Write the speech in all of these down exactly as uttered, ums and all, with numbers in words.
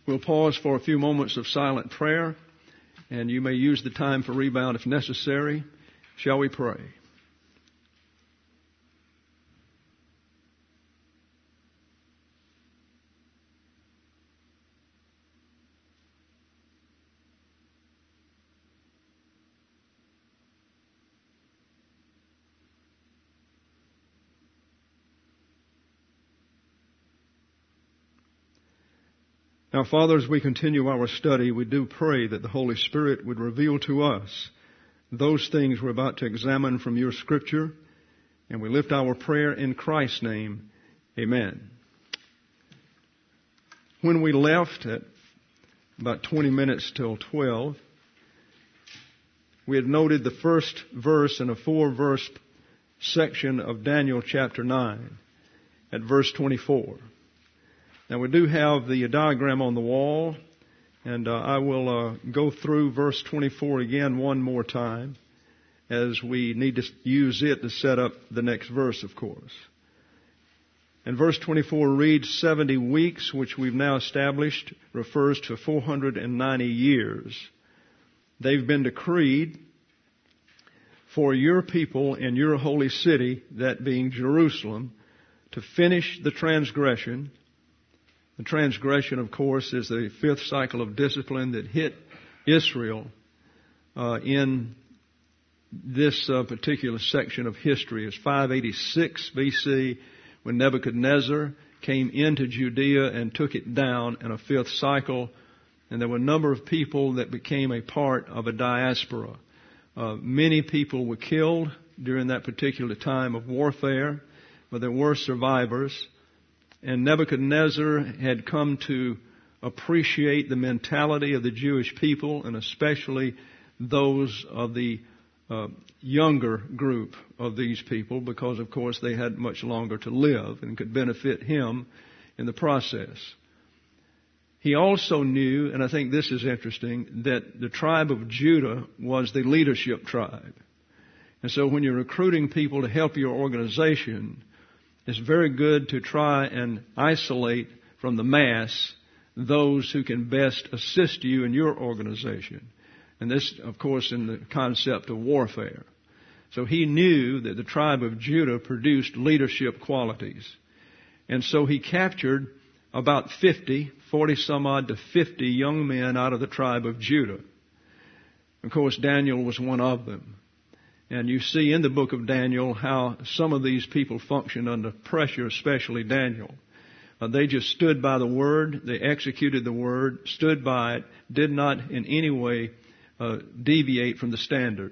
We'll pause for a few moments of silent prayer, and you may use the time for rebound if necessary. Shall we pray? Now, Father, as we continue our study, we do pray that the Holy Spirit would reveal to us those things we're about to examine from your Scripture, and we lift our prayer in Christ's name. Amen. When we left at about twenty minutes till twelve, we had noted the first verse in a four-verse section of Daniel chapter nine at verse twenty-four. Now, we do have the diagram on the wall, and uh, I will uh, go through verse twenty-four again one more time, as we need to use it to set up the next verse, of course. And verse twenty-four reads, seventy weeks, which we've now established, refers to four hundred ninety years. They've been decreed for your people in your holy city, that being Jerusalem, to finish the transgression. The transgression, of course, is the fifth cycle of discipline that hit Israel uh, in this uh, particular section of history. It's five eighty-six B C when Nebuchadnezzar came into Judea and took it down in a fifth cycle. And there were a number of people that became a part of a diaspora. Uh, many people were killed during that particular time of warfare, but there were survivors. And Nebuchadnezzar had come to appreciate the mentality of the Jewish people, and especially those of the uh, younger group of these people, because, of course, they had much longer to live and could benefit him in the process. He also knew, and I think this is interesting, that the tribe of Judah was the leadership tribe. And so when you're recruiting people to help your organization, it's very good to try and isolate from the mass those who can best assist you in your organization. And this, of course, in the concept of warfare. So he knew that the tribe of Judah produced leadership qualities. And so he captured about fifty, forty some odd to fifty young men out of the tribe of Judah. Of course, Daniel was one of them. And you see in the book of Daniel how some of these people functioned under pressure, especially Daniel. Uh, they just stood by the Word, they executed the Word, stood by it, did not in any way uh, deviate from the standard.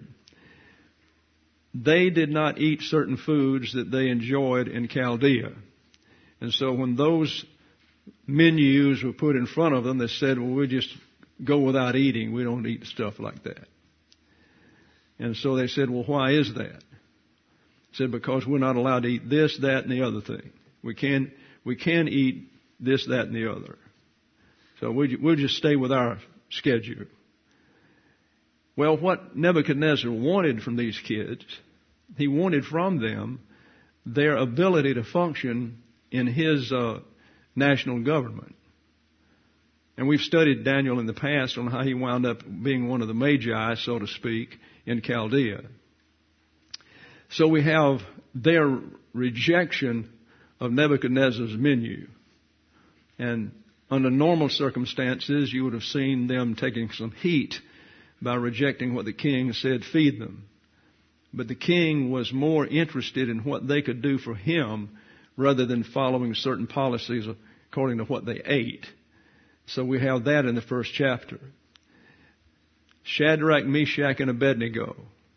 They did not eat certain foods that they enjoyed in Chaldea. And so when those menus were put in front of them, they said, well, we'll just go without eating. We don't eat stuff like that. And so they said, well, why is that? They said, because we're not allowed to eat this, that, and the other thing. We can, we can eat this, that, and the other. So we, we'll just stay with our schedule. Well, what Nebuchadnezzar wanted from these kids, he wanted from them their ability to function in his uh, national government. And we've studied Daniel in the past on how he wound up being one of the magi, so to speak, in Chaldea. So we have their rejection of Nebuchadnezzar's menu. And under normal circumstances, you would have seen them taking some heat by rejecting what the king said, feed them. But the king was more interested in what they could do for him rather than following certain policies according to what they ate. So we have that in the first chapter. Shadrach, Meshach, and Abednego.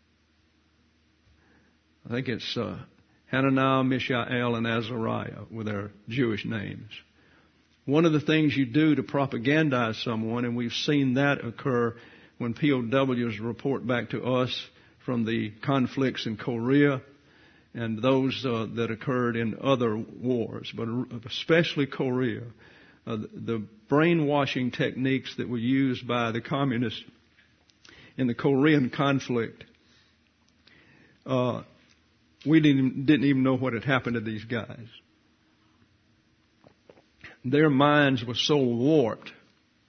I think it's uh, Hananiah, Mishael, and Azariah with their Jewish names. One of the things you do to propagandize someone, and we've seen that occur when P O Ws report back to us from the conflicts in Korea and those uh, that occurred in other wars, but especially Korea. Uh, the brainwashing techniques that were used by the communists in the Korean conflict, uh, we didn't, didn't even know what had happened to these guys. Their minds were so warped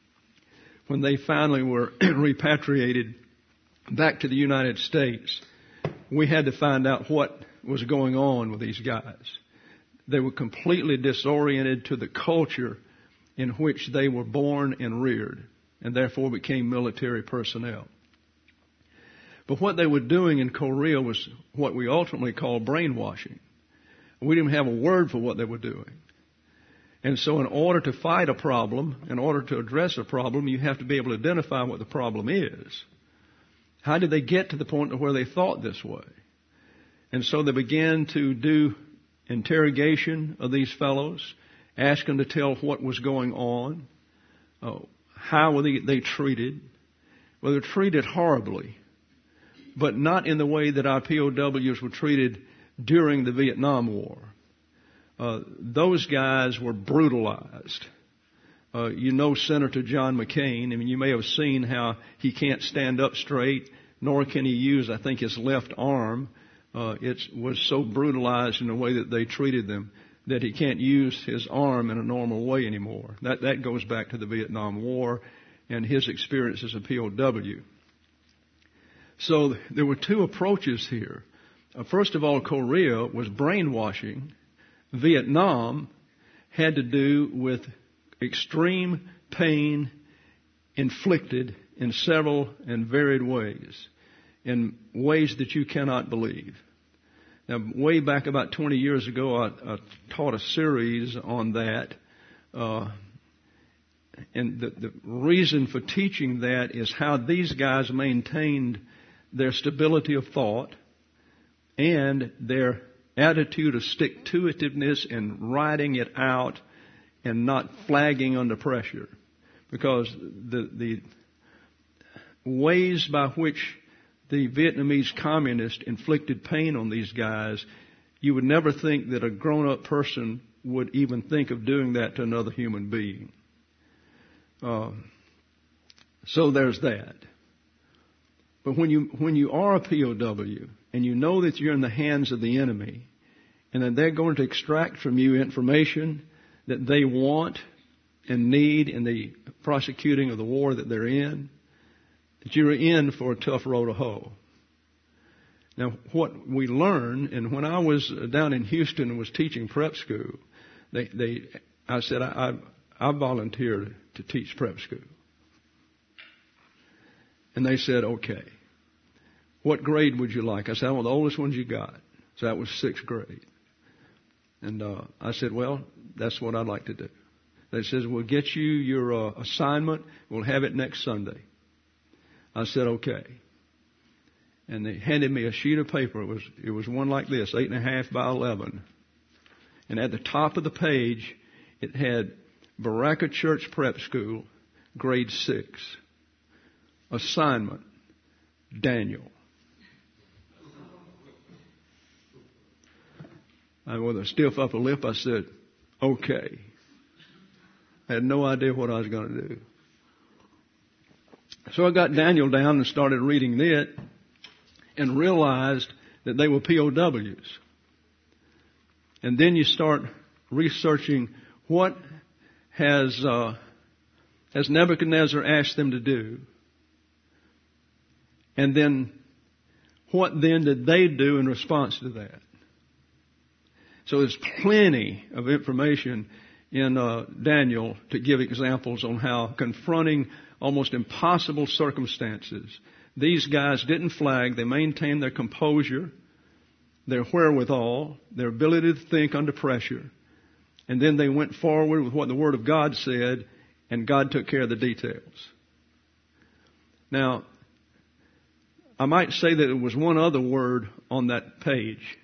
when they finally were repatriated back to the United States, we had to find out what was going on with these guys. They were completely disoriented to the culture in which they were born and reared, and therefore became military personnel. But what they were doing in Korea was what we ultimately call brainwashing. We didn't have a word for what they were doing. And so in order to fight a problem, in order to address a problem, you have to be able to identify what the problem is. How did they get to the point where they thought this way? And so they began to do interrogation of these fellows, ask them to tell what was going on, uh, how were they, they treated. Well, they were treated horribly, but not in the way that our P O Ws were treated during the Vietnam War. Uh, those guys were brutalized. Uh, you know Senator John McCain. I mean, you may have seen how he can't stand up straight, nor can he use, I think, his left arm. Uh, it was so brutalized in the way that they treated them that he can't use his arm in a normal way anymore. That that goes back to the Vietnam War and his experience as a P O W. So there were two approaches here. Uh, first of all, Korea was brainwashing. Vietnam had to do with extreme pain inflicted in several and varied ways, in ways that you cannot believe. Now, way back about twenty years ago, I, I taught a series on that. Uh, and the, the reason for teaching that is how these guys maintained their stability of thought and their attitude of stick-to-itiveness and riding it out and not flagging under pressure. Because the, the ways by which the Vietnamese communists inflicted pain on these guys, you would never think that a grown-up person would even think of doing that to another human being. Uh, so there's that. But when you when you are a P O W and you know that you're in the hands of the enemy and that they're going to extract from you information that they want and need in the prosecuting of the war that they're in, that you're in for a tough road to hoe. Now, what we learn, and when I was down in Houston and was teaching prep school, they, they I said, I, I, I volunteered to teach prep school. And they said, okay, what grade would you like? I said, I want the oldest ones you got. So that was sixth grade. And uh, I said, well, that's what I'd like to do. They says, we'll get you your uh, assignment. We'll have it next Sunday. I said, okay. And they handed me a sheet of paper. It was it was one like this, eight and a half by eleven. And at the top of the page, it had Baraka Church Prep School, grade six. Assignment, Daniel. I, with a stiff upper lip, I said, okay. I had no idea what I was going to do. So I got Daniel down and started reading it and realized that they were P O Ws. And then you start researching what has, uh, has Nebuchadnezzar asked them to do. And then what then did they do in response to that? So there's plenty of information in uh, Daniel to give examples on how confronting almost impossible circumstances, these guys didn't flag. They maintained their composure, their wherewithal, their ability to think under pressure. And then they went forward with what the Word of God said, and God took care of the details. Now, I might say that there was one other word on that page.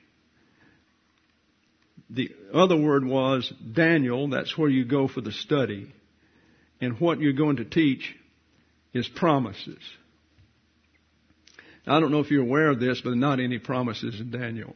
The other word was Daniel. That's where you go for the study. And what you're going to teach is promises. Now, I don't know if you're aware of this, but not any promises in Daniel.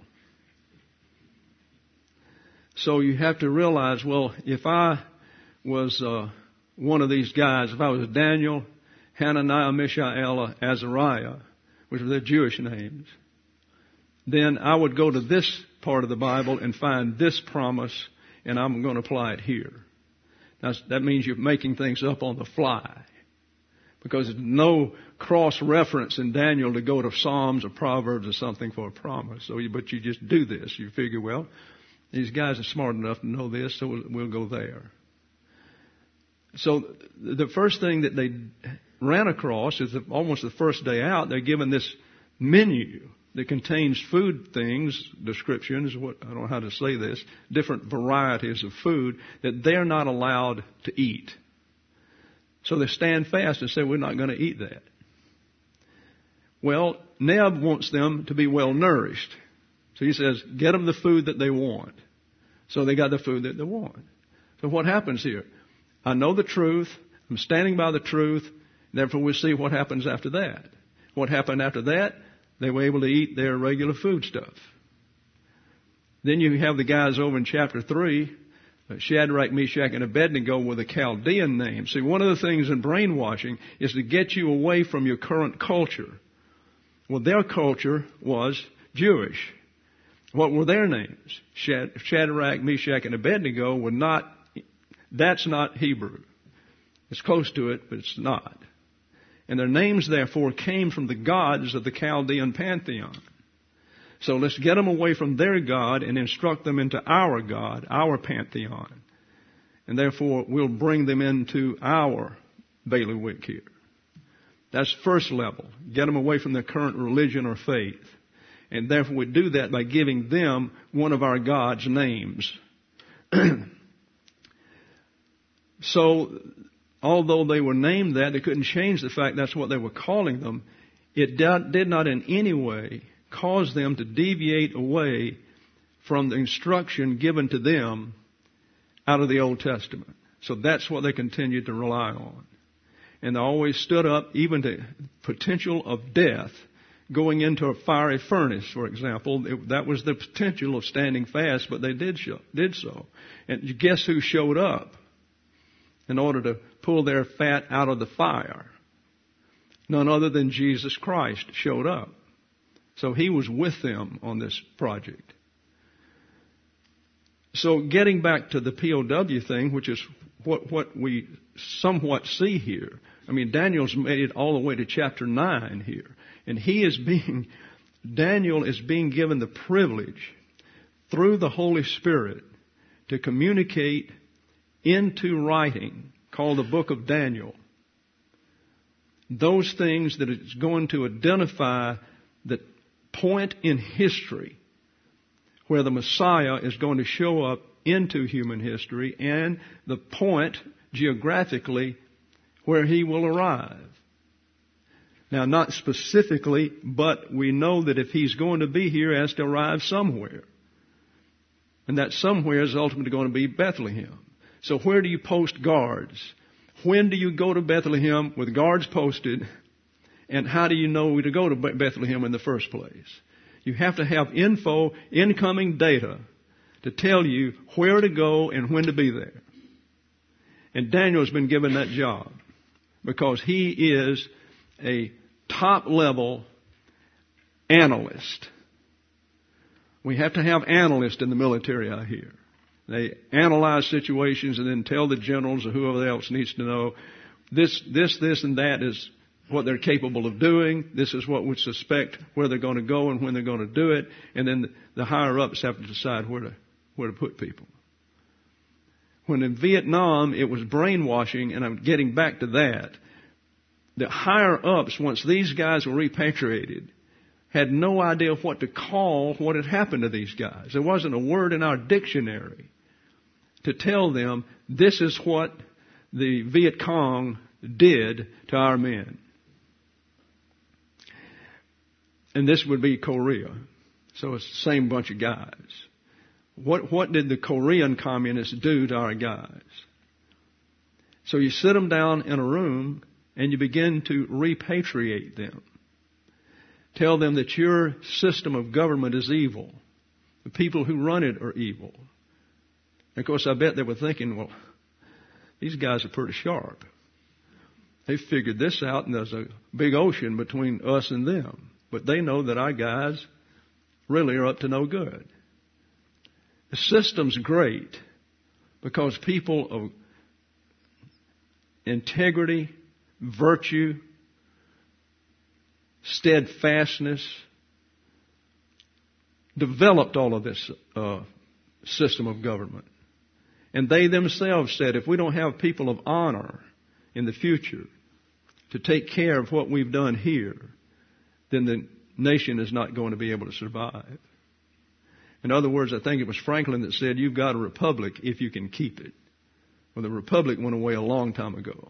So you have to realize, well, if I was uh, one of these guys, if I was Daniel, Hananiah, Mishael, Azariah, which were their Jewish names, then I would go to this part of the Bible and find this promise, and I'm going to apply it here. Now, that means you're making things up on the fly. because there's no cross-reference in Daniel to go to Psalms or Proverbs or something for a promise. So, you, but you just do this. You figure, well, these guys are smart enough to know this, so we'll, we'll go there. So the first thing that they ran across is that almost the first day out, they're given this menu that contains food things, descriptions, what, I don't know how to say this, different varieties of food that they're not allowed to eat. So they stand fast and say, we're not going to eat that. Well, Neb wants them to be well nourished. So he says, get them the food that they want. So they got the food that they want. So what happens here? I know the truth. I'm standing by the truth. Therefore, we'll see what happens after that. What happened after that? They were able to eat their regular food stuff. Then you have the guys over in chapter three, Shadrach, Meshach, and Abednego with a Chaldean name. See, one of the things in brainwashing is to get you away from your current culture. Well, their culture was Jewish. What were their names? Shadrach, Meshach, and Abednego were not, that's not Hebrew. It's close to it, but it's not. And their names, therefore, came from the gods of the Chaldean pantheon. So let's get them away from their God and instruct them into our God, our pantheon. And therefore, we'll bring them into our bailiwick here. That's first level. Get them away from their current religion or faith. And therefore, we do that by giving them one of our God's names. So, although they were named that, they couldn't change the fact that's what they were calling them. It did not in any way cause them to deviate away from the instruction given to them out of the Old Testament. So that's what they continued to rely on. And they always stood up, even to potential of death, going into a fiery furnace, for example. It, that was the potential of standing fast, but they did, show, did so. And guess who showed up in order to pull their fat out of the fire? None other than Jesus Christ showed up. So he was with them on this project. So getting back to the P O W thing, which is what, what we somewhat see here. I mean, Daniel's made it all the way to chapter nine here. And he is being, Daniel is being given the privilege through the Holy Spirit to communicate into writing, called the Book of Daniel, those things that it's going to identify the point in history where the Messiah is going to show up into human history, and the point geographically where he will arrive. Now, not specifically, but we know that if he's going to be here, he has to arrive somewhere. And that somewhere is ultimately going to be Bethlehem. So where do you post guards? When do you go to Bethlehem with guards posted? And how do you know to go to Bethlehem in the first place? You have to have info, incoming data, to tell you where to go and when to be there. And Daniel's been given that job because he is a top-level analyst. We have to have analysts in the military out here. They analyze situations and then tell the generals or whoever else needs to know this, this, this, and that is what they're capable of doing. This is what we suspect where they're going to go and when they're going to do it. And then the, the higher-ups have to decide where to where to put people. When in Vietnam, it was brainwashing, and I'm getting back to that. The higher-ups, once these guys were repatriated, had no idea what to call what had happened to these guys. There wasn't a word in our dictionary to tell them this is what the Viet Cong did to our men. And this would be Korea. So it's the same bunch of guys. What, what did the Korean communists do to our guys? So you sit them down in a room and you begin to repatriate them. Tell them that your system of government is evil. The people who run it are evil. And of course, I bet they were thinking, well, these guys are pretty sharp. They figured this out, and there's a big ocean between us and them. But they know that our guys really are up to no good. The system's great because people of integrity, virtue, steadfastness, developed all of this uh, system of government. And they themselves said, if we don't have people of honor in the future to take care of what we've done here, then the nation is not going to be able to survive. In other words, I think it was Franklin that said, you've got a republic if you can keep it. Well, the republic went away a long time ago.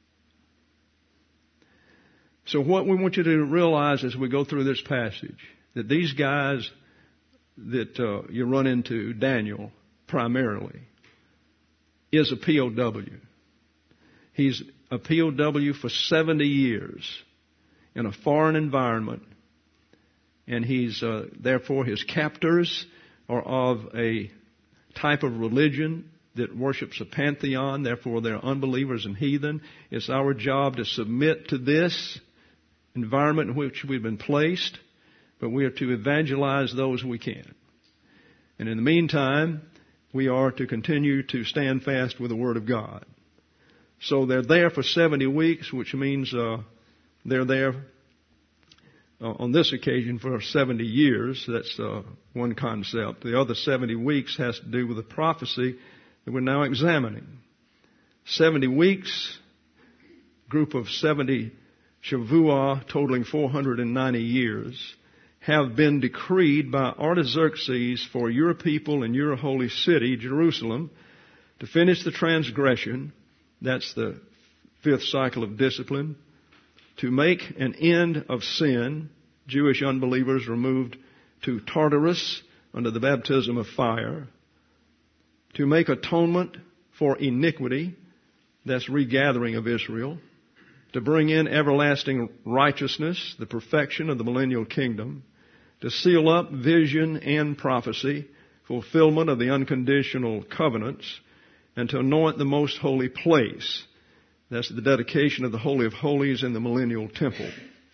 So what we want you to realize as we go through this passage, that these guys that uh, you run into, Daniel primarily, is a P O W. He's a P O W for seventy years in a foreign environment, and he's uh, therefore his captors are of a type of religion that worships a pantheon, therefore they're unbelievers and heathen. It's our job to submit to this environment in which we've been placed, but we are to evangelize those we can. And in the meantime, we are to continue to stand fast with the Word of God. So they're there for seventy weeks, which means uh, they're there uh, on this occasion for seventy years. That's uh, one concept. The other seventy weeks has to do with the prophecy that we're now examining. seventy weeks, group of seventy Shavuah, totaling four hundred ninety years, have been decreed by Artaxerxes for your people and your holy city, Jerusalem, to finish the transgression. That's the fifth cycle of discipline. To make an end of sin, Jewish unbelievers removed to Tartarus under the baptism of fire. To make atonement for iniquity, that's regathering of Israel. To bring in everlasting righteousness, the perfection of the millennial kingdom. To seal up vision and prophecy, fulfillment of the unconditional covenants, and to anoint the most holy place. That's the dedication of the Holy of Holies in the millennial temple.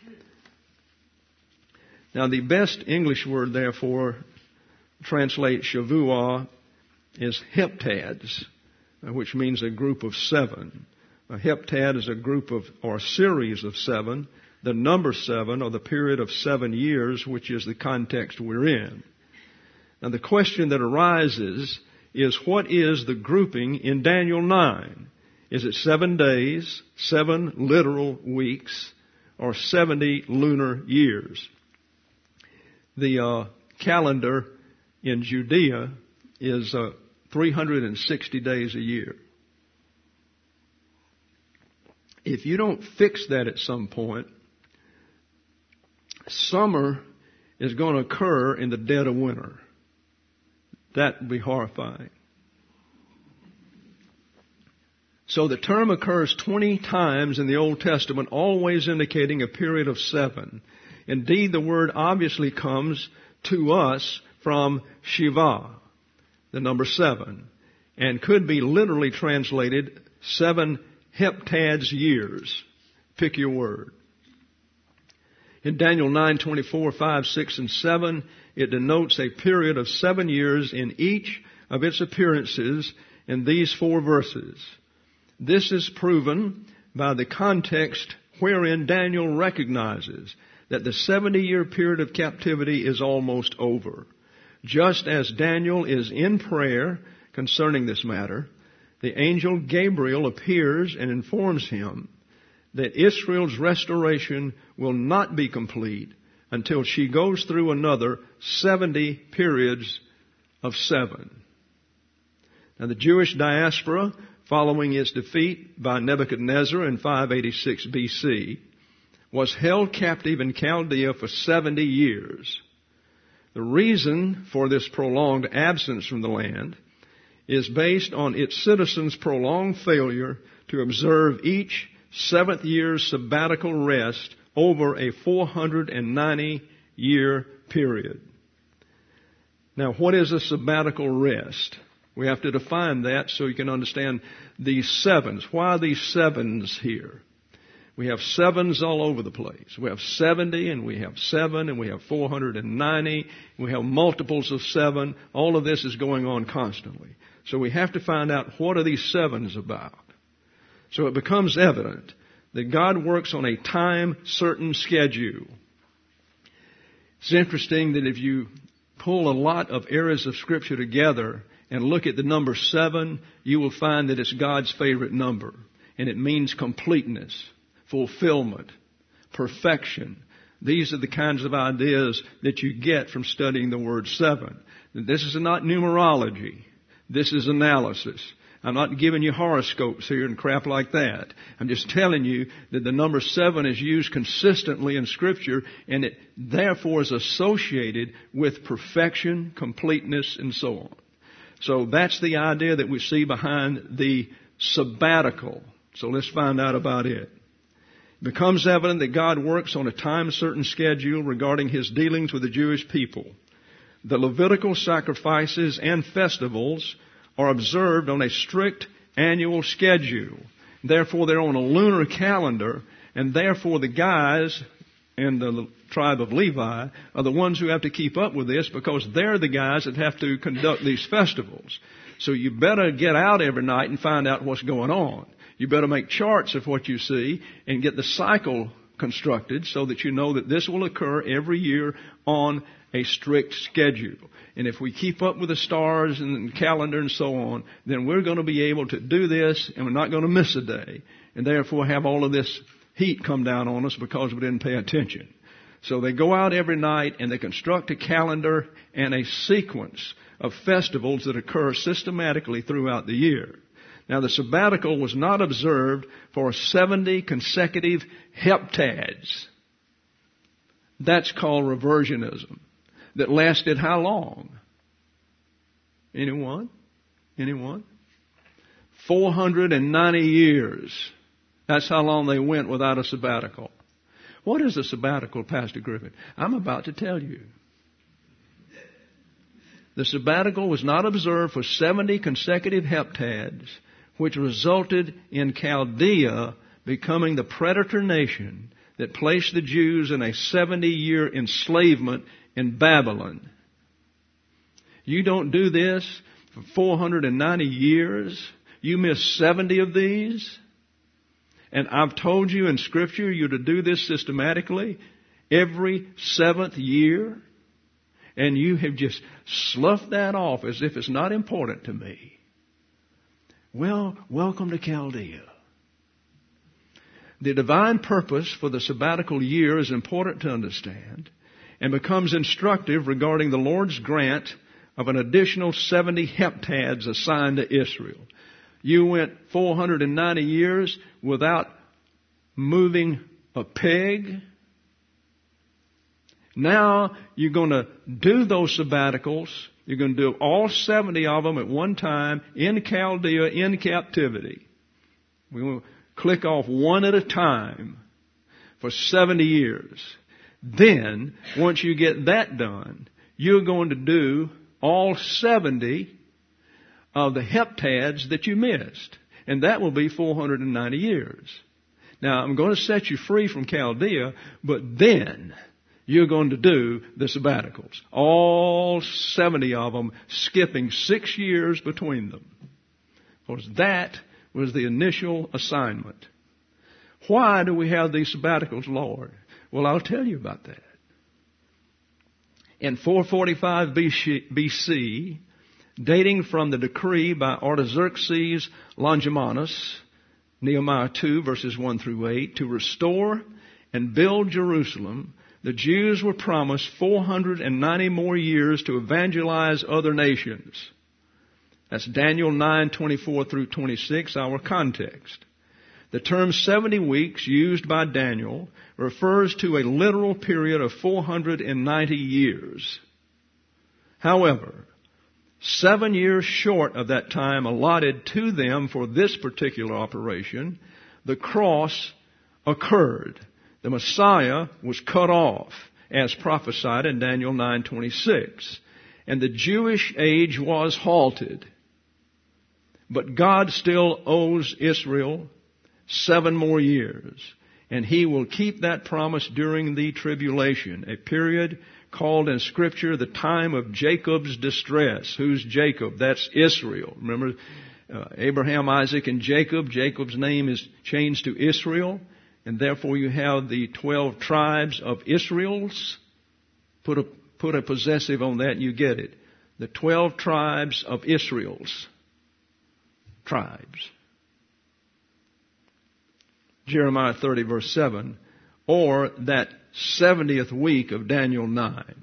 Now the best English word, therefore, translate Shavuah is heptads, which means a group of seven. A heptad is a group of, or a series of seven. The number seven, or the period of seven years, which is the context we're in. Now the question that arises is, what is the grouping in Daniel nine? Is it seven days, seven literal weeks, or seventy lunar years? The uh, calendar in Judea is uh, three hundred sixty days a year. If you don't fix that at some point, summer is going to occur in the dead of winter. That would be horrifying. So the term occurs twenty times in the Old Testament, always indicating a period of seven. Indeed, the word obviously comes to us from Shiva, the number seven, and could be literally translated seven heptads years. Pick your word. In Daniel nine, twenty-four, five, six, and seven, it denotes a period of seven years in each of its appearances in these four verses. This is proven by the context wherein Daniel recognizes that the seventy-year period of captivity is almost over. Just as Daniel is in prayer concerning this matter, the angel Gabriel appears and informs him that Israel's restoration will not be complete until she goes through another seventy periods of seven. Now the Jewish diaspora, following its defeat by Nebuchadnezzar in five eighty-six B C, was held captive in Chaldea for seventy years. The reason for this prolonged absence from the land is based on its citizens' prolonged failure to observe each seventh year's sabbatical rest over a four hundred ninety year period. Now, what is a sabbatical rest? We have to define that so you can understand these sevens. Why are these sevens here? We have sevens all over the place. We have seventy, and we have seven, and we have four hundred ninety. And we have multiples of seven. All of this is going on constantly. So we have to find out, what are these sevens about? So it becomes evident that God works on a time-certain schedule. It's interesting that if you pull a lot of areas of Scripture together and look at the number seven, you will find that it's God's favorite number. And it means completeness, fulfillment, perfection. These are the kinds of ideas that you get from studying the word seven. This is not numerology. This is analysis. I'm not giving you horoscopes here and crap like that. I'm just telling you that the number seven is used consistently in Scripture, and it therefore is associated with perfection, completeness, and so on. So that's the idea that we see behind the sabbatical. So let's find out about it. It becomes evident that God works on a time-certain schedule regarding His dealings with the Jewish people. The Levitical sacrifices and festivals are observed on a strict annual schedule. Therefore, they're on a lunar calendar, and therefore the guys in the tribe of Levi are the ones who have to keep up with this, because they're the guys that have to conduct these festivals. So you better get out every night and find out what's going on. You better make charts of what you see and get the cycle constructed so that you know that this will occur every year on a strict schedule. And if we keep up with the stars and the calendar and so on, then we're going to be able to do this, and we're not going to miss a day, and therefore have all of this heat come down on us because we didn't pay attention. So they go out every night and they construct a calendar and a sequence of festivals that occur systematically throughout the year. Now, the sabbatical was not observed for seventy consecutive heptads. That's called reversionism. That lasted how long? Anyone? Anyone? four hundred ninety years. That's how long they went without a sabbatical. What is a sabbatical, Pastor Griffin? I'm about to tell you. The sabbatical was not observed for seventy consecutive heptads, which resulted in Chaldea becoming the predator nation that placed the Jews in a seventy-year enslavement in Babylon. You don't do this for four hundred ninety years. You miss seventy of these. And I've told you in Scripture you're to do this systematically every seventh year. And you have just sloughed that off as if it's not important to me. Well, welcome to Chaldea. The divine purpose for the sabbatical year is important to understand and becomes instructive regarding the Lord's grant of an additional seventy heptads assigned to Israel. You went four hundred ninety years without moving a peg. Now you're going to do those sabbaticals. You're going to do all seventy of them at one time in Chaldea, in captivity. We're going to click off one at a time for seventy years. Then, once you get that done, you're going to do all seventy of the heptads that you missed. And that will be four hundred ninety years. Now, I'm going to set you free from Chaldea, but then you're going to do the sabbaticals. All seventy of them, skipping six years between them. Because that was the initial assignment. Why do we have these sabbaticals, Lord? Well, I'll tell you about that. In four forty-five B C, dating from the decree by Artaxerxes Longimanus, Nehemiah two, verses one through eight, to restore and build Jerusalem, the Jews were promised four hundred ninety more years to evangelize other nations. That's Daniel nine, twenty-four through twenty-six, our context. The term seventy weeks used by Daniel refers to a literal period of four hundred ninety years. However, seven years short of that time allotted to them for this particular operation, the cross occurred. The Messiah was cut off, as prophesied in Daniel nine twenty-six, and the Jewish age was halted. But God still owes Israel seven more years, and He will keep that promise during the tribulation, a period called in Scripture the time of Jacob's distress. Who's Jacob? That's Israel. Remember, uh, Abraham, Isaac, and Jacob. Jacob's name is changed to Israel. And therefore you have the twelve tribes of Israel's. Put a, put a possessive on that and you get it. The twelve tribes of Israel's. Tribes. Jeremiah thirty verse seven. Or that seventieth week of Daniel nine.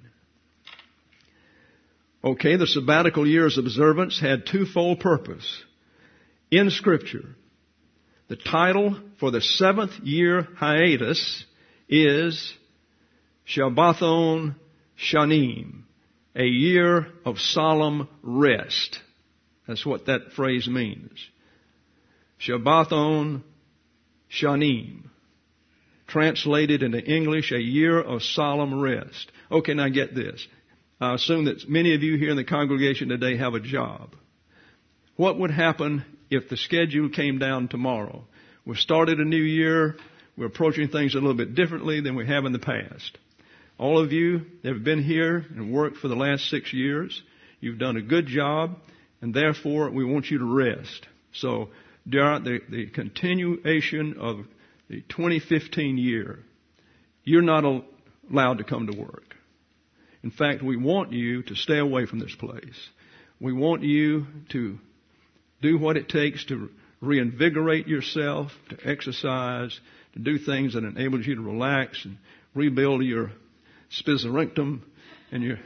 Okay, the sabbatical year's observance had twofold purpose. In Scripture, the title for the seventh year hiatus is Shabbathon Shanim, a year of solemn rest. That's what that phrase means. Shabbathon Shanim. Translated into English, a year of solemn rest. Okay, now get this. I assume that many of you here in the congregation today have a job. What would happen if the schedule came down tomorrow? We've started a new year. We're approaching things a little bit differently than we have in the past. All of you that have been here and worked for the last six years, you've done a good job, and therefore we want you to rest. So, during the, the continuation of the twenty fifteen year, you're not allowed to come to work. In fact, we want you to stay away from this place. We want you to do what it takes to reinvigorate yourself, to exercise, to do things that enables you to relax and rebuild your spizorinctum and your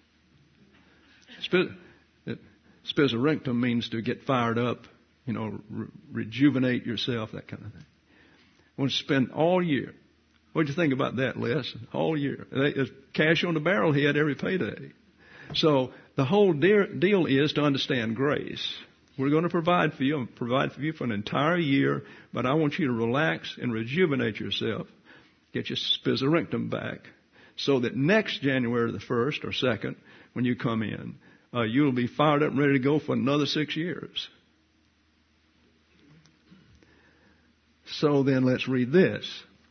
spizorinctum means to get fired up, you know, re- rejuvenate yourself, that kind of thing. I want to spend all year. What do you think about that, Les? All year. There's cash on the barrelhead every payday. So the whole deal is to understand grace. We're going to provide for you, provide for you for an entire year, but I want you to relax and rejuvenate yourself. Get your spizorinctum back so that next January the first or second, when you come in, uh, you'll be fired up and ready to go for another six years. So then let's read this.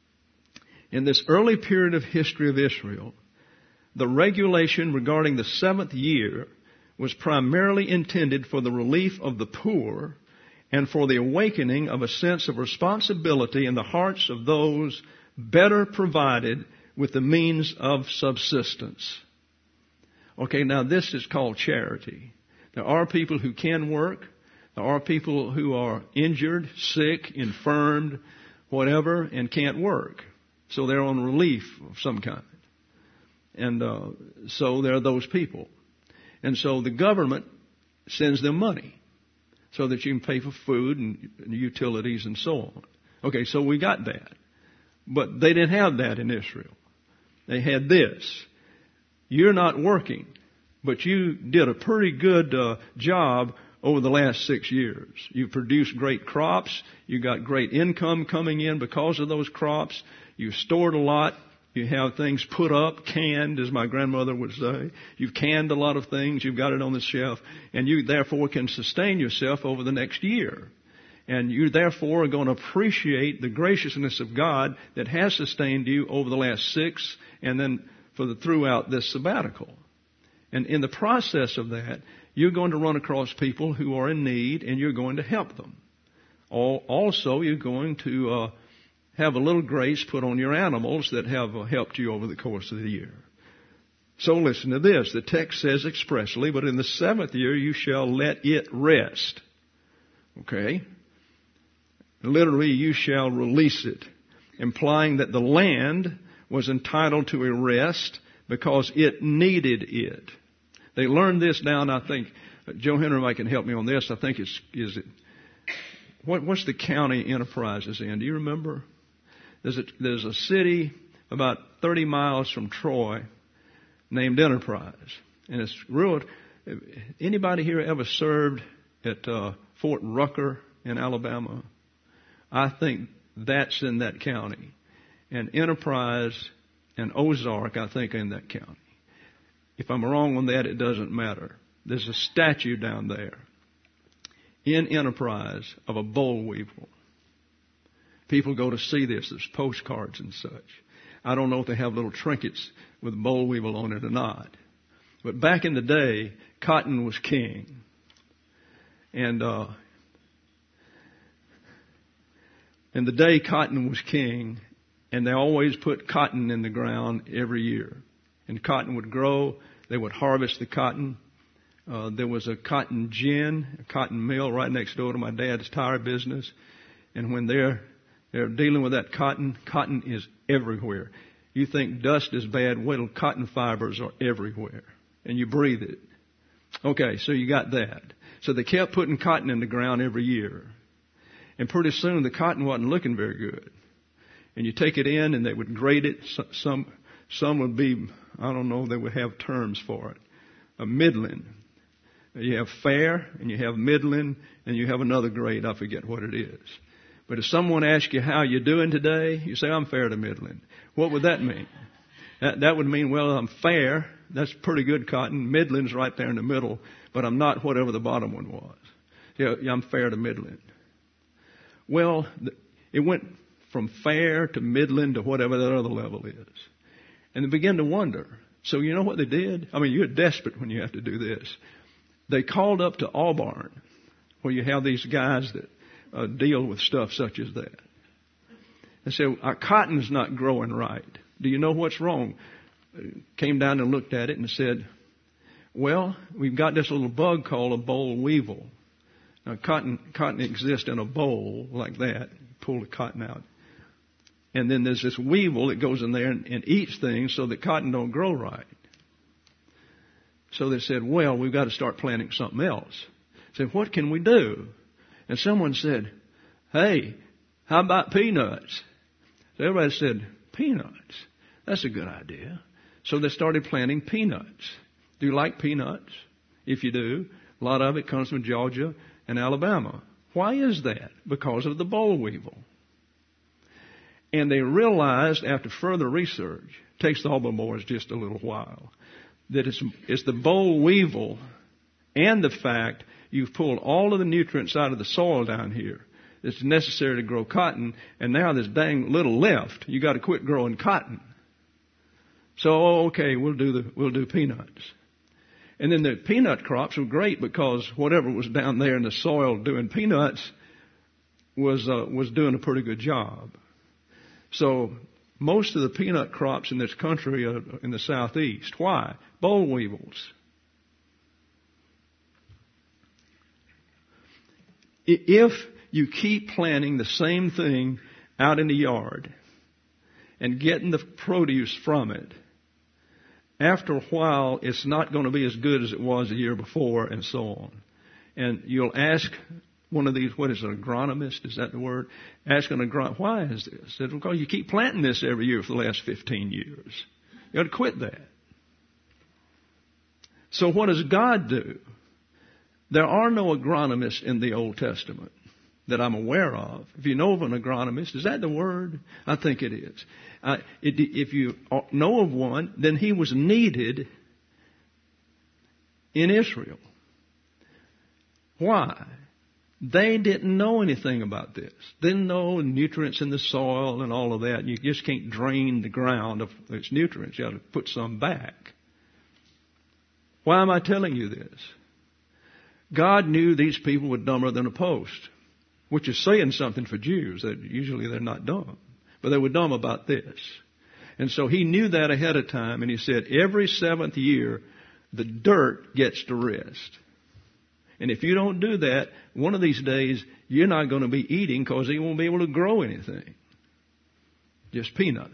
In this early period of history of Israel, the regulation regarding the seventh year was primarily intended for the relief of the poor and for the awakening of a sense of responsibility in the hearts of those better provided with the means of subsistence. Okay, now this is called charity. There are people who can work. There are people who are injured, sick, infirmed, whatever, and can't work. So they're on relief of some kind. And uh, so there are those people. And so the government sends them money so that you can pay for food and utilities and so on. Okay, so we got that. But they didn't have that in Israel. They had this. You're not working, but you did a pretty good uh, job over the last six years. You produced great crops. You got great income coming in because of those crops. You stored a lot. You have things put up, canned, as my grandmother would say. You've canned a lot of things. You've got it on the shelf. And you therefore can sustain yourself over the next year. And you therefore are going to appreciate the graciousness of God that has sustained you over the last six and then for the throughout this sabbatical. And in the process of that, you're going to run across people who are in need and you're going to help them. Also, you're going to uh, have a little grace put on your animals that have uh, helped you over the course of the year. So listen to this. The text says expressly, but in the seventh year you shall let it rest. Okay? Literally, you shall release it, implying that the land was entitled to a rest because it needed it. They learned this down, I think, uh, Joe Henry might can help me on this. I think it's, is it, what, what's the county Enterprises in? Do you remember? There's a, there's a city about thirty miles from Troy named Enterprise. And it's real. Anybody here ever served at uh, Fort Rucker in Alabama? I think that's in that county. And Enterprise and Ozark, I think, are in that county. If I'm wrong on that, it doesn't matter. There's a statue down there in Enterprise of a boll weevil. People go to see this. There's postcards and such. I don't know if they have little trinkets with boll weevil on it or not. But back in the day, cotton was king. And uh, in the day cotton was king, and they always put cotton in the ground every year. And cotton would grow. They would harvest the cotton. Uh, there was a cotton gin, a cotton mill right next door to my dad's tire business. And when they're, they're dealing with that cotton, cotton is everywhere. You think dust is bad, well, cotton fibers are everywhere. And you breathe it. Okay, so you got that. So they kept putting cotton in the ground every year. And pretty soon the cotton wasn't looking very good. And you take it in and they would grade it. Some, some would be, I don't know, they would have terms for it. A middling. You have fair, and you have middling, and you have another grade. I forget what it is. But if someone asks you how you're doing today, you say, I'm fair to middling. What would that mean? That, that would mean, well, I'm fair. That's pretty good cotton. Middling's right there in the middle, but I'm not whatever the bottom one was. Yeah, I'm fair to middling. Well, it went from fair to middling to whatever that other level is. And they began to wonder. So you know what they did? I mean, you're desperate when you have to do this. They called up to Auburn, where you have these guys that uh, deal with stuff such as that. They said, our cotton's not growing right. Do you know what's wrong? Came down and looked at it and said, well, we've got this little bug called a boll weevil. Now, cotton, cotton exists in a bowl like that. You pull the cotton out. And then there's this weevil that goes in there and, and eats things so that cotton don't grow right. So they said, well, we've got to start planting something else. Said, what can we do? And someone said, hey, how about peanuts? So everybody said, peanuts? That's a good idea. So they started planting peanuts. Do you like peanuts? If you do, a lot of it comes from Georgia and Alabama. Why is that? Because of the boll weevil. And they realized after further research, takes the Auburn boys just a little while, that it's, it's the boll weevil and the fact you've pulled all of the nutrients out of the soil down here that's necessary to grow cotton, and now there's dang little left. You got to quit growing cotton. So, okay, we'll do the, we'll do peanuts. And then the peanut crops were great because whatever was down there in the soil doing peanuts was, uh, was doing a pretty good job. So most of the peanut crops in this country are in the southeast. Why? Boll weevils. If you keep planting the same thing out in the yard and getting the produce from it, after a while it's not going to be as good as it was the year before and so on. And you'll ask one of these, what is it, agronomist? Is that the word? Ask an agronomist, why is this? I said, because you keep planting this every year for the last fifteen years. You ought to quit that. So what does God do? There are no agronomists in the Old Testament that I'm aware of. If you know of an agronomist, is that the word? I think it is. Uh, it, if you know of one, then he was needed in Israel. Why? They didn't know anything about this. Didn't know nutrients in the soil and all of that. You just can't drain the ground of its nutrients. You have to put some back. Why am I telling you this? God knew these people were dumber than a post, which is saying something for Jews. That usually they're not dumb, but they were dumb about this. And so he knew that ahead of time, and he said, every seventh year, the dirt gets to rest. And if you don't do that, one of these days, you're not going to be eating because you won't be able to grow anything. Just peanuts.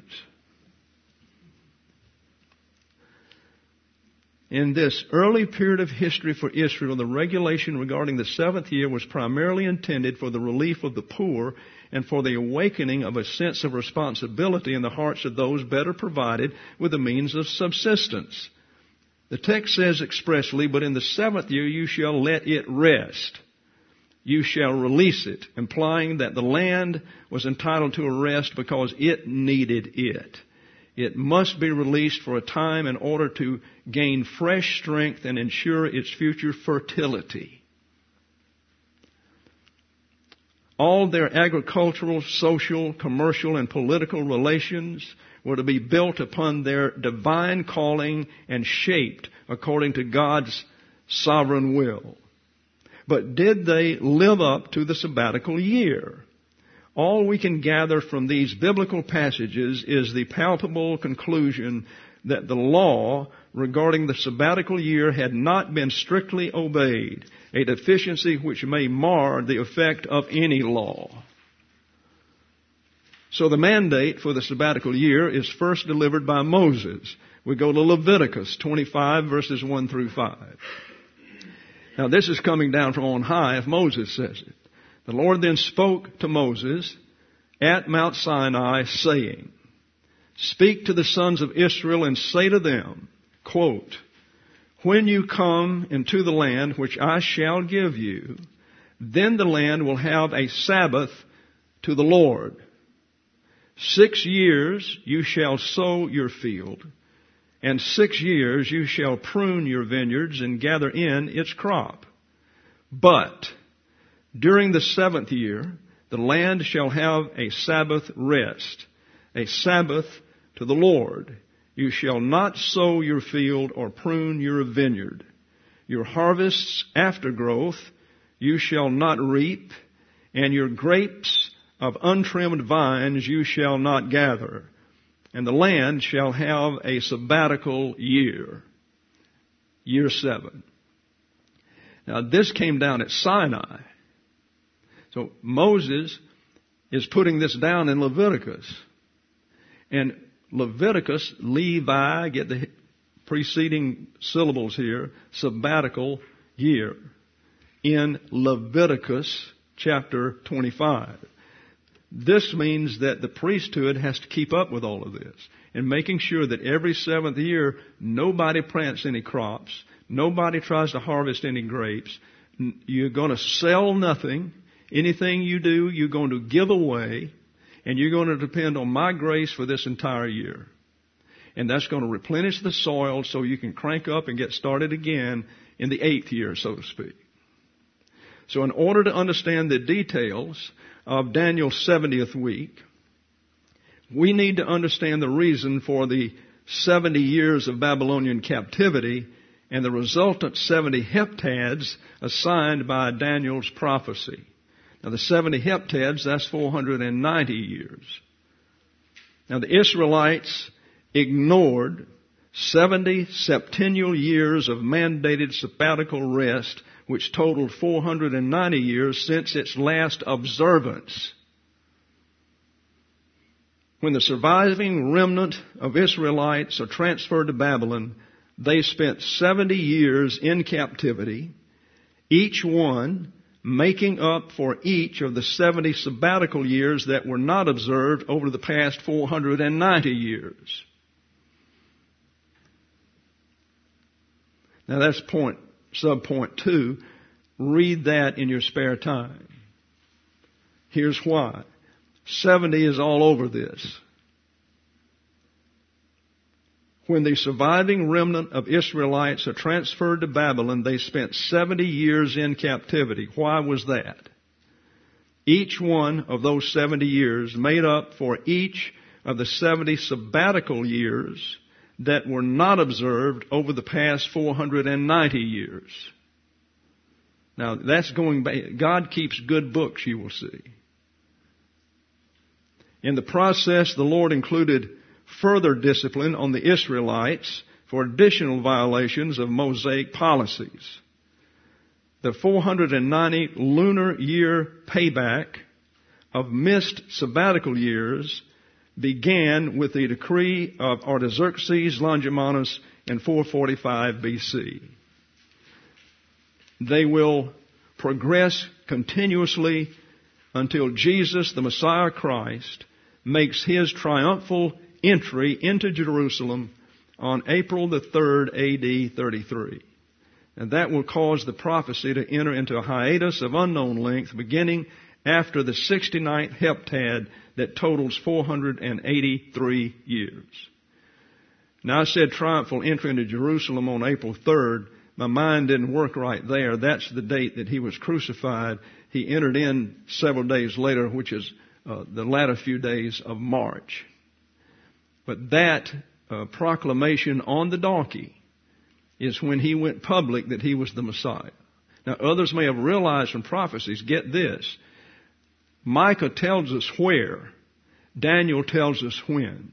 In this early period of history for Israel, the regulation regarding the seventh year was primarily intended for the relief of the poor and for the awakening of a sense of responsibility in the hearts of those better provided with the means of subsistence. The text says expressly, but in the seventh year you shall let it rest. You shall release it, implying that the land was entitled to a rest because it needed it. It must be released for a time in order to gain fresh strength and ensure its future fertility. All their agricultural, social, commercial, and political relations were to be built upon their divine calling and shaped according to God's sovereign will. But did they live up to the sabbatical year? all we can gather from these biblical passages is the palpable conclusion that the law regarding the sabbatical year had not been strictly obeyed, a deficiency which may mar the effect of any law. So the mandate for the sabbatical year is first delivered by Moses. We go to Leviticus twenty-five, verses one through five. Now this is coming down from on high if Moses says it. The Lord then spoke to Moses at Mount Sinai, saying, "Speak to the sons of Israel and say to them," quote, "When you come into the land which I shall give you, then the land will have a Sabbath to the Lord. Six years you shall sow your field, and six years you shall prune your vineyards and gather in its crop. But during the seventh year, the land shall have a Sabbath rest, a Sabbath to the Lord. You shall not sow your field or prune your vineyard. Your harvests after growth you shall not reap, and your grapes of untrimmed vines you shall not gather. And the land shall have a sabbatical year." Year seven. Now this came down at Sinai. So Moses is putting this down in Leviticus. And Leviticus, Levi, get the preceding syllables here, sabbatical year, in Leviticus chapter twenty-five. This means that the priesthood has to keep up with all of this and making sure that every seventh year nobody plants any crops, nobody tries to harvest any grapes. You're going to sell nothing. Anything you do, you're going to give away, and you're going to depend on my grace for this entire year. And that's going to replenish the soil so you can crank up and get started again in the eighth year, so to speak. So in order to understand the details of Daniel's seventieth week, we need to understand the reason for the seventy years of Babylonian captivity and the resultant seventy heptads assigned by Daniel's prophecy. Now the seventy heptads, that's four hundred ninety years. Now the Israelites ignored seventy septennial years of mandated sabbatical rest, which totaled four hundred ninety years since its last observance. When the surviving remnant of Israelites are transferred to Babylon, they spent seventy years in captivity, each one making up for each of the seventy sabbatical years that were not observed over the past four hundred ninety years. Now that's point, sub point two. Read that in your spare time. Here's why. seventy is all over this. When the surviving remnant of Israelites are transferred to Babylon, they spent seventy years in captivity. Why was that? Each one of those seventy years made up for each of the seventy sabbatical years that were not observed over the past four hundred ninety years. Now, that's going back. God keeps good books, you will see. In the process, the Lord included further discipline on the Israelites for additional violations of Mosaic policies. The four hundred ninety lunar year payback of missed sabbatical years began with the decree of Artaxerxes Longimanus in four forty-five B C. They will progress continuously until Jesus, the Messiah Christ, makes his triumphal entry into Jerusalem on April the third, A D thirty-three. And that will cause the prophecy to enter into a hiatus of unknown length beginning after the sixty-ninth heptad that totals four hundred eighty-three years. Now I said triumphal entry into Jerusalem on April third. My mind didn't work right there. That's the date that he was crucified. He entered in several days later, which is uh, the latter few days of March. But that uh, proclamation on the donkey is when he went public that he was the Messiah. Now others may have realized from prophecies, get this, Micah tells us where. Daniel tells us when.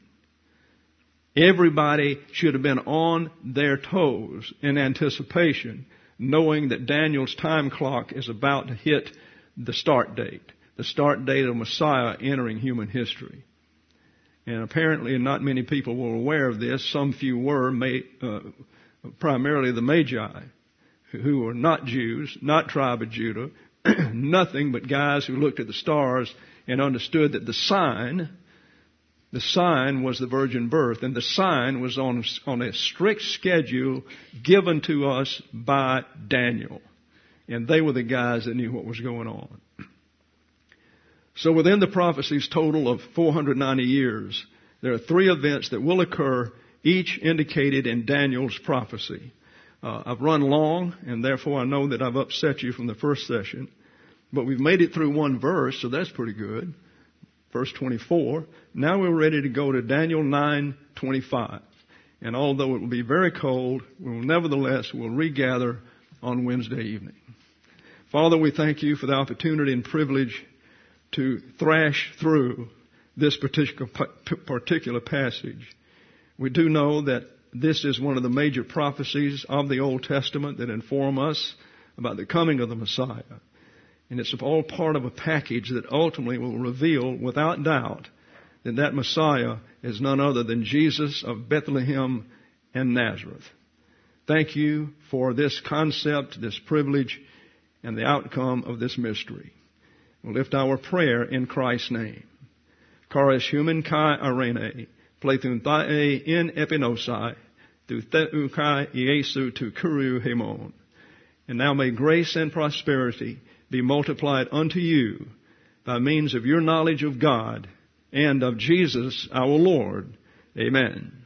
Everybody should have been on their toes in anticipation, knowing that Daniel's time clock is about to hit the start date, the start date of Messiah entering human history. And apparently not many people were aware of this. Some few were, uh, primarily the Magi, who were not Jews, not tribe of Judah, nothing but guys who looked at the stars and understood that the sign, the sign was the virgin birth, and the sign was on, on a strict schedule given to us by Daniel. And they were the guys that knew what was going on. So within the prophecy's total of four hundred ninety years, there are three events that will occur, each indicated in Daniel's prophecy. Uh, I've run long, and therefore I know that I've upset you from the first session. But we've made it through one verse, so that's pretty good. Verse twenty-four. Now we're ready to go to Daniel nine twenty-five. And although it will be very cold, we will nevertheless will regather on Wednesday evening. Father, we thank you for the opportunity and privilege to thrash through this particular particular passage. We do know that this is one of the major prophecies of the Old Testament that inform us about the coming of the Messiah. And it's all part of a package that ultimately will reveal without doubt that that Messiah is none other than Jesus of Bethlehem and Nazareth. Thank you for this concept, this privilege, and the outcome of this mystery. We'll lift our prayer in Christ's name. Charis human kai arene, plethun thae in epinosai, tu theu kai Iesu tu kuru hemon. And now may grace and prosperity be multiplied unto you by means of your knowledge of God and of Jesus our Lord. Amen.